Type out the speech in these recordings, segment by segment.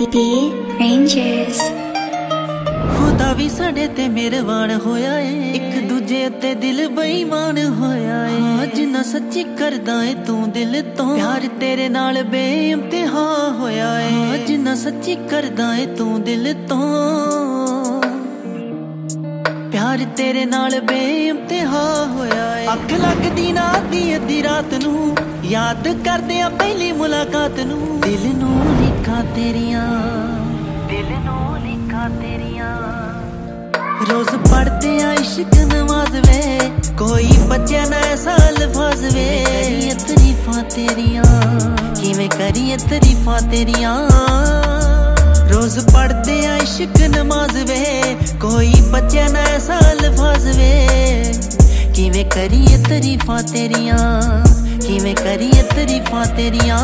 Rangers खुदा भी साडे ते मेहरबान होया है, एक दूजे उत्ते दिल बेईमान होया है। हाँ जिन्ना सच्ची करदा है तू दिल तो, प्यार तेरे नाल बेइम्तिहा होया है। हाँ जिन्ना सच्ची करदा है तू दिल तो, प्यार तेरे नाल बेइम्तिहा होया है। अख लगदी ना अद्धी रात नू, याद करदे आ पहली मुलाकात नू। दिल नू लिखा तेरियां, दिल नू लिखा तेरियां। रोज पढ़ते आ इश्क नमाज वे, कोई बच्चा ना ऐसा अल्फाज वे। करिए तरीफा तेरियां, किवें करिए तरीफा तेरियां। रोज पढ़ते आ इश्क नमाज वे, कोई बच्चा ना ऐसा अल्फाज वे। किवें करिए तरीफा तेरियां, किवें करिए तरीफा तेरियां।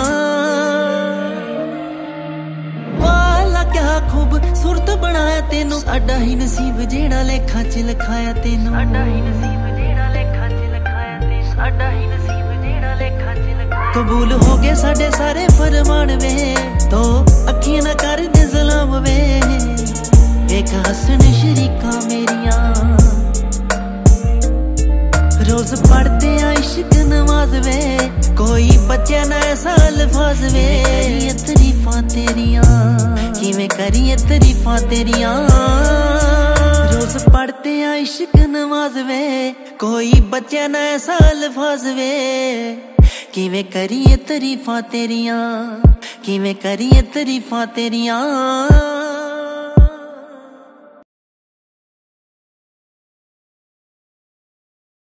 क्या खूबसूरत बनाया तेनू, साडा ही नसीब जेड़ा लेखा च लिखाया तेनू। साडा ही नसीब जेड़ा लेखा च लिखाया तेनू, साडा ही नसीब जेड़ा लेखा च लिखाया। कबूल हो गए साडे सारे फरमान वे, तो अखियां ना कर दे सलाम वे। एक हसन शरीका मेरिया, रोज पढ़ते आ इश्क नमाज वे, कोई बच्चा ना ऐसा अल्फाज वे। करिए तरीफा तेरियां, किवें करिए तरीफा तेरियां। रोज पढ़ते आ इश्क नमाज वे, कोई बच्चा ना ऐसा अल्फाज वे। किवें करिए तरीफा तेरियां, किवें करिए तरीफा तेरियां।